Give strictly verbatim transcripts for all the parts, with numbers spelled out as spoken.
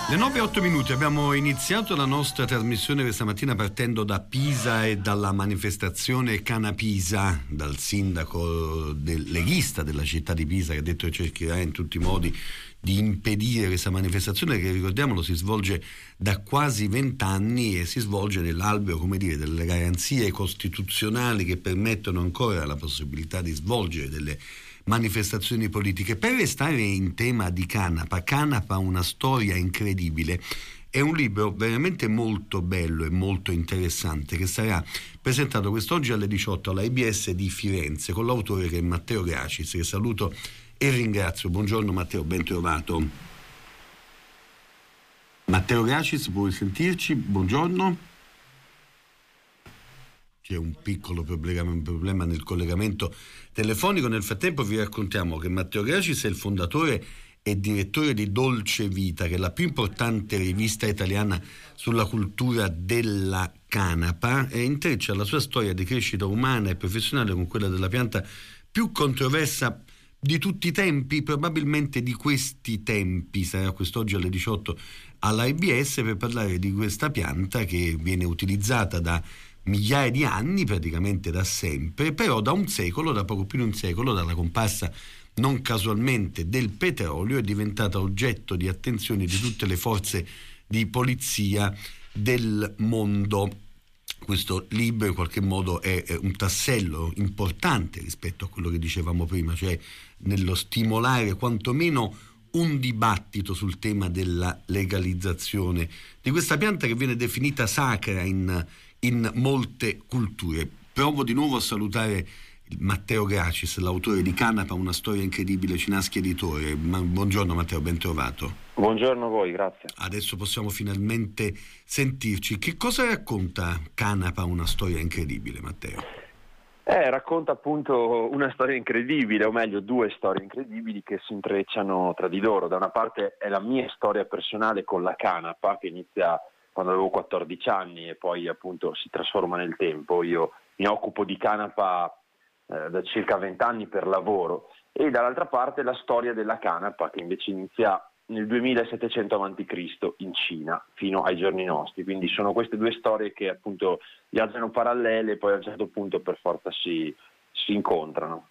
Le nove e otto minuti, abbiamo iniziato la nostra trasmissione questa mattina partendo da Pisa e dalla manifestazione Cana Pisa, dal sindaco del leghista della città di Pisa che ha detto che cercherà in tutti i modi di impedire questa manifestazione che, ricordiamolo, si svolge da quasi vent'anni e si svolge nell'alveo, come dire, delle garanzie costituzionali che permettono ancora la possibilità di svolgere delle manifestazioni politiche. Per restare in tema di Canapa, Canapa una storia incredibile, è un libro veramente molto bello e molto interessante che sarà presentato quest'oggi alle diciotto alla I B S di Firenze con l'autore che è Matteo Gracis, che saluto e ringrazio. Buongiorno Matteo, ben trovato. Matteo Gracis, puoi sentirci? Buongiorno. C'è un piccolo problema, un problema nel collegamento telefonico. Nel frattempo vi raccontiamo che Matteo Gracis è il fondatore e direttore di Dolce Vita, che è la più importante rivista italiana sulla cultura della canapa, e intreccia la sua storia di crescita umana e professionale con quella della pianta più controversa di tutti i tempi, probabilmente di questi tempi. Sarà quest'oggi alle diciotto alla I B S per parlare di questa pianta che viene utilizzata da migliaia di anni, praticamente da sempre, però da un secolo, da poco più di un secolo, dalla comparsa non casualmente del petrolio, è diventata oggetto di attenzione di tutte le forze di polizia del mondo. Questo libro in qualche modo è un tassello importante rispetto a quello che dicevamo prima, cioè nello stimolare quantomeno un dibattito sul tema della legalizzazione di questa pianta che viene definita sacra in in molte culture. Provo di nuovo a salutare Matteo Gracis, l'autore di Canapa, una storia incredibile, Cinaschi Editore. Ma, buongiorno Matteo, ben trovato. Buongiorno a voi, grazie. Adesso possiamo finalmente sentirci. Che cosa racconta Canapa, una storia incredibile, Matteo? Eh, racconta appunto una storia incredibile, o meglio due storie incredibili che si intrecciano tra di loro. Da una parte è la mia storia personale con la canapa, che inizia quando avevo quattordici anni e poi appunto si trasforma nel tempo. Io mi occupo di canapa eh, da circa vent'anni per lavoro, e dall'altra parte la storia della canapa che invece inizia nel duemilasettecento avanti Cristo in Cina fino ai giorni nostri. Quindi sono queste due storie che appunto viaggiano parallele e poi a un certo punto per forza si, si incontrano.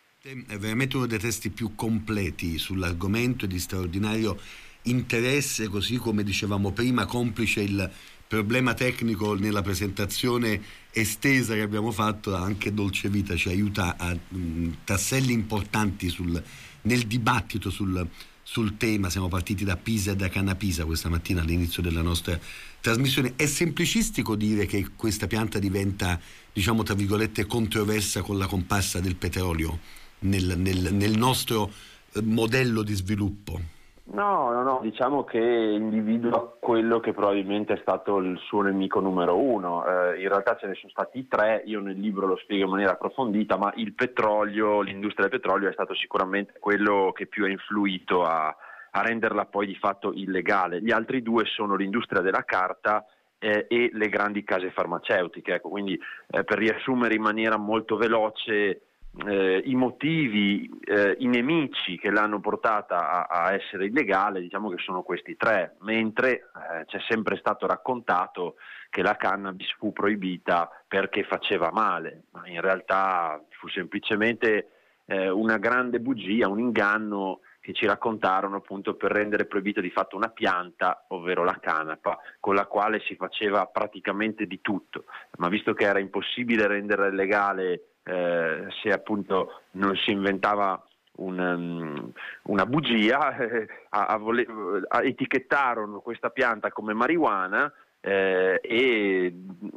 È veramente uno dei testi più completi sull'argomento e di straordinario interesse, così come dicevamo prima, complice il problema tecnico nella presentazione estesa che abbiamo fatto. Anche Dolce Vita ci aiuta a mh, tasselli importanti sul, nel dibattito sul, sul tema. Siamo partiti da Pisa e da Cana Pisa questa mattina all'inizio della nostra trasmissione. È semplicistico dire che questa pianta diventa, diciamo tra virgolette, controversa con la comparsa del petrolio nel, nel, nel nostro modello di sviluppo? No, no, no, diciamo che individua quello che probabilmente è stato il suo nemico numero uno. Eh, in realtà ce ne sono stati tre, io nel libro lo spiego in maniera approfondita, ma il petrolio, l'industria del petrolio è stato sicuramente quello che più ha influito a, a renderla poi di fatto illegale. Gli altri due sono l'industria della carta eh, e le grandi case farmaceutiche. Ecco, quindi eh, per riassumere in maniera molto veloce, Eh, i motivi, eh, i nemici che l'hanno portata a, a essere illegale, diciamo che sono questi tre, mentre eh, c'è sempre stato raccontato che la cannabis fu proibita perché faceva male, ma in realtà fu semplicemente eh, una grande bugia, un inganno che ci raccontarono appunto per rendere proibita di fatto una pianta, ovvero la canapa, con la quale si faceva praticamente di tutto, ma visto che era impossibile renderla legale Eh, se appunto non si inventava un, um, una bugia, eh, a, a vole- a etichettarono questa pianta come marijuana eh, e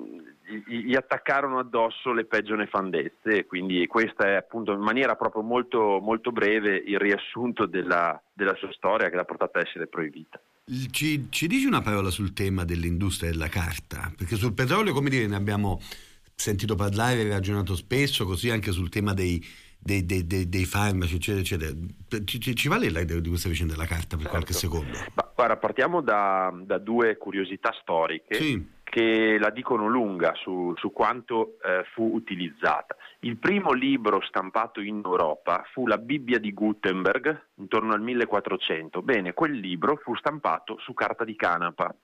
gli, gli attaccarono addosso le peggio nefandezze. Quindi questa è appunto in maniera proprio molto, molto breve il riassunto della, della sua storia che l'ha portata a essere proibita. Ci, ci dici una parola sul tema dell'industria della carta? Perché sul petrolio, come dire, ne abbiamo sentito parlare, ragionato spesso, così anche sul tema dei, dei, dei, dei, dei farmaci, eccetera, eccetera. Ci, ci, ci vale l'idea di questa vicenda della carta per certo. Qualche secondo? Ma, guarda, partiamo da, da due curiosità storiche sì. che la dicono lunga su, su quanto eh, fu utilizzata. Il primo libro stampato in Europa fu la Bibbia di Gutenberg, intorno al millequattrocento. Bene, quel libro fu stampato su carta di canapa.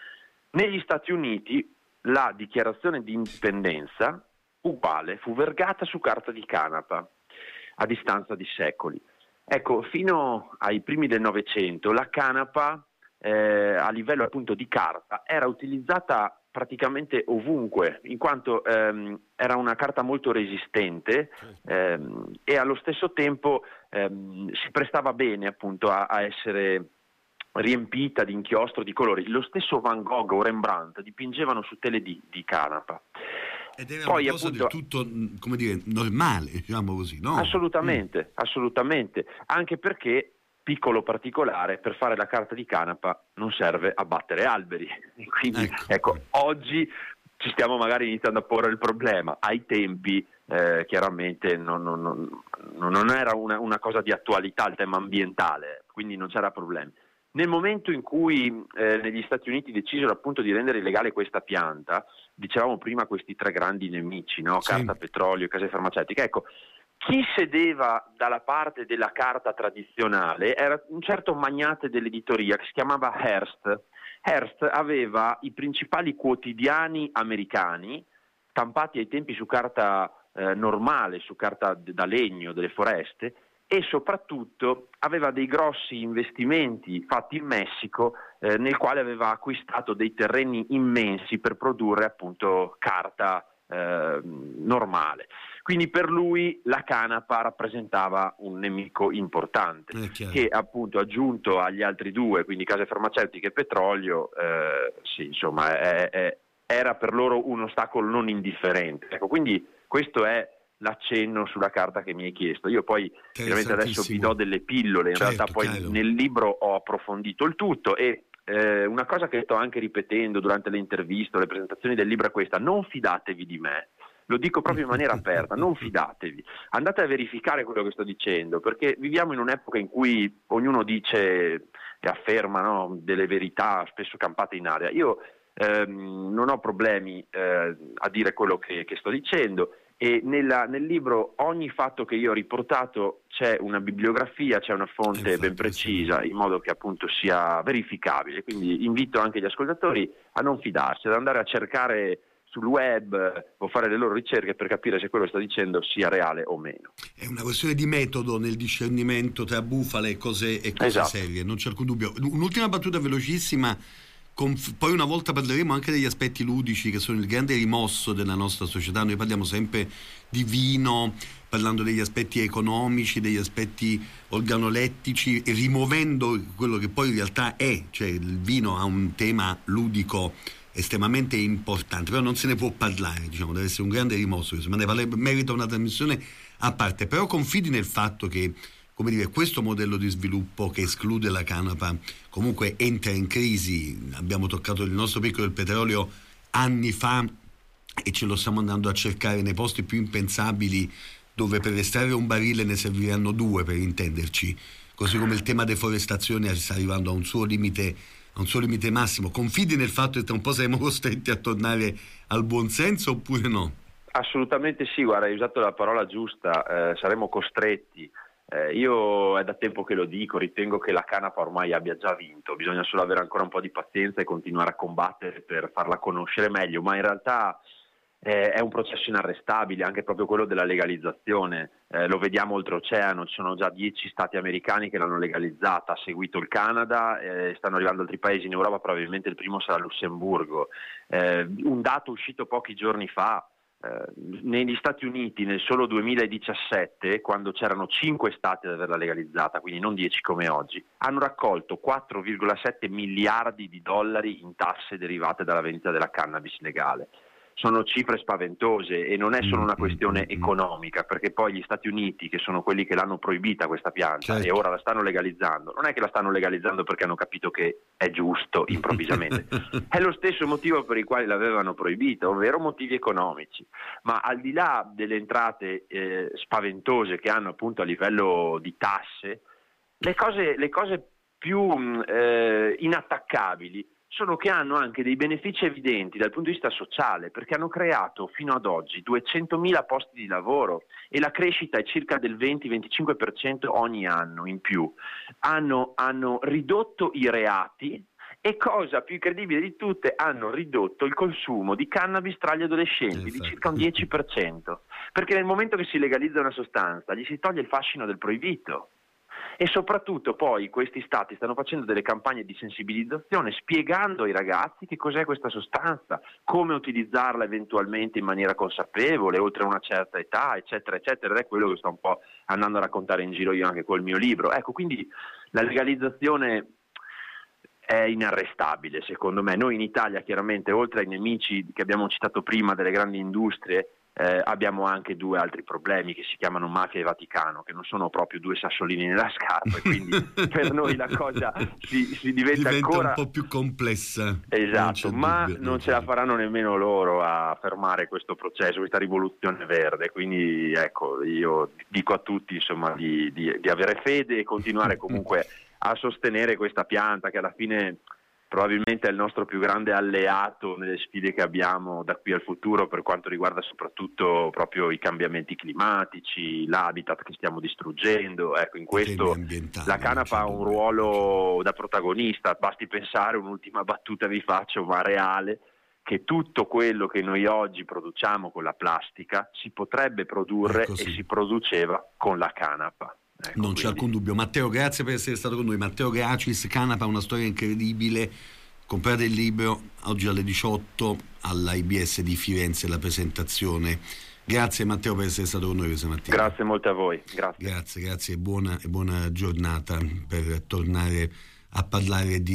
Negli Stati Uniti la dichiarazione di indipendenza, uguale, fu vergata su carta di canapa, a distanza di secoli. Ecco, fino ai primi del Novecento la canapa eh, a livello appunto di carta era utilizzata praticamente ovunque, in quanto ehm, era una carta molto resistente ehm, e allo stesso tempo ehm, si prestava bene appunto a, a essere riempita di inchiostro, di colori. Lo stesso Van Gogh o Rembrandt dipingevano su tele di, di canapa. Ed era Poi, una cosa appunto, del tutto, come dire, normale, diciamo così, no? Assolutamente, Mm. assolutamente, anche perché, piccolo particolare, per fare la carta di canapa non serve abbattere alberi. Quindi, Ecco. ecco, oggi ci stiamo magari iniziando a porre il problema. Ai tempi, eh, chiaramente, non, non, non, non era una, una cosa di attualità il tema ambientale, quindi non c'era problema. Nel momento in cui eh, negli Stati Uniti decisero appunto di rendere illegale questa pianta, dicevamo prima questi tre grandi nemici, no? Sì. Carta, petrolio e case farmaceutiche, ecco, chi sedeva dalla parte della carta tradizionale era un certo magnate dell'editoria che si chiamava Hearst. Hearst aveva i principali quotidiani americani, stampati ai tempi su carta eh, normale, su carta d- da legno delle foreste, e soprattutto aveva dei grossi investimenti fatti in Messico eh, nel quale aveva acquistato dei terreni immensi per produrre appunto carta eh, normale. Quindi per lui la canapa rappresentava un nemico importante che appunto aggiunto agli altri due, quindi case farmaceutiche e petrolio, eh, sì, insomma è, è, era per loro un ostacolo non indifferente. Ecco, quindi questo è l'accenno sulla carta che mi hai chiesto. Io poi veramente adesso vi do delle pillole, in Certo, realtà poi chiaro. nel libro ho approfondito il tutto e eh, una cosa che sto anche ripetendo durante le interviste o le presentazioni del libro è questa: non fidatevi di me. Lo dico proprio in maniera aperta, non fidatevi, andate a verificare quello che sto dicendo, perché viviamo in un'epoca in cui ognuno dice e afferma, no, delle verità spesso campate in aria. Io ehm, non ho problemi eh, a dire quello che, che sto dicendo, e nella, nel libro ogni fatto che io ho riportato c'è una bibliografia, c'è una fonte Infatti, ben precisa, in modo che appunto sia verificabile. Quindi invito anche gli ascoltatori a non fidarsi, ad andare a cercare sul web o fare le loro ricerche per capire se quello che sto dicendo sia reale o meno. È una questione di metodo nel discernimento tra bufale e cose, e cose Esatto. serie, non c'è alcun dubbio. Un'ultima battuta velocissima, conf- poi una volta parleremo anche degli aspetti ludici che sono il grande rimosso della nostra società. Noi parliamo sempre di vino, parlando degli aspetti economici, degli aspetti organolettici, e rimuovendo quello che poi in realtà è, cioè il vino ha un tema ludico estremamente importante, però non se ne può parlare, diciamo, deve essere un grande rimosso, ma ne vale, merita una trasmissione a parte. Però confidi nel fatto che, come dire, questo modello di sviluppo che esclude la canapa comunque entra in crisi. Abbiamo toccato il nostro picco del petrolio anni fa e ce lo stiamo andando a cercare nei posti più impensabili, dove per estrarre un barile ne serviranno due, per intenderci, così come il tema deforestazione sta arrivando a un suo limite a un suo limite massimo. Confidi nel fatto che tra un po' saremo costretti a tornare al buonsenso oppure no? Assolutamente sì, guarda, hai usato la parola giusta, eh, saremo costretti. Eh, io è da tempo che lo dico, ritengo che la canapa ormai abbia già vinto, bisogna solo avere ancora un po' di pazienza e continuare a combattere per farla conoscere meglio, ma in realtà eh, è un processo inarrestabile, anche proprio quello della legalizzazione. Eh, lo vediamo oltreoceano, ci sono già dieci stati americani che l'hanno legalizzata, ha seguito il Canada, eh, stanno arrivando altri paesi in Europa, probabilmente il primo sarà Lussemburgo. Eh, un dato uscito pochi giorni fa: Eh, negli Stati Uniti nel solo duemiladiciassette, quando c'erano cinque stati ad averla legalizzata, quindi non dieci come oggi, hanno raccolto quattro virgola sette miliardi di dollari in tasse derivate dalla vendita della cannabis legale. Sono cifre spaventose e non è solo una questione economica, perché poi gli Stati Uniti, che sono quelli che l'hanno proibita questa pianta, certo, e ora la stanno legalizzando, non è che la stanno legalizzando perché hanno capito che è giusto improvvisamente, è lo stesso motivo per il quale l'avevano proibita, ovvero motivi economici. Ma al di là delle entrate eh, spaventose che hanno appunto a livello di tasse, le cose, le cose più eh, inattaccabili sono che hanno anche dei benefici evidenti dal punto di vista sociale, perché hanno creato fino ad oggi duecentomila posti di lavoro e la crescita è circa del venti venticinque per cento ogni anno in più. Hanno, hanno ridotto i reati e, cosa più incredibile di tutte, hanno ridotto il consumo di cannabis tra gli adolescenti di circa un dieci per cento, perché nel momento che si legalizza una sostanza gli si toglie il fascino del proibito. E soprattutto poi questi stati stanno facendo delle campagne di sensibilizzazione spiegando ai ragazzi che cos'è questa sostanza, come utilizzarla eventualmente in maniera consapevole oltre una certa età, eccetera eccetera. Ed è quello che sto un po' andando a raccontare in giro io anche col mio libro. Ecco, quindi la legalizzazione è inarrestabile secondo me. Noi in Italia chiaramente, oltre ai nemici che abbiamo citato prima delle grandi industrie, Eh, abbiamo anche due altri problemi che si chiamano mafia e Vaticano, che non sono proprio due sassolini nella scarpa, e quindi per noi la cosa si, si diventa, diventa ancora un po' più complessa. Esatto, non ma dubbio, non, non ce la faranno nemmeno loro a fermare questo processo, questa rivoluzione verde. Quindi ecco, io dico a tutti insomma di, di, di avere fede e continuare comunque a sostenere questa pianta che alla fine probabilmente è il nostro più grande alleato nelle sfide che abbiamo da qui al futuro, per quanto riguarda soprattutto proprio i cambiamenti climatici, l'habitat che stiamo distruggendo. Ecco, in questo la canapa ha un ruolo da protagonista. Basti pensare, un'ultima battuta vi faccio, ma reale, che tutto quello che noi oggi produciamo con la plastica si potrebbe produrre e si produceva con la canapa. Ecco, non c'è quindi... alcun dubbio. Matteo, grazie per essere stato con noi. Matteo Gracis, Canapa, una storia incredibile. Comprate il libro oggi alle diciotto alla I B S di Firenze, la presentazione. Grazie Matteo per essere stato con noi questa mattina. Grazie molte a voi. Grazie, grazie, grazie e buona, e buona giornata per tornare a parlare di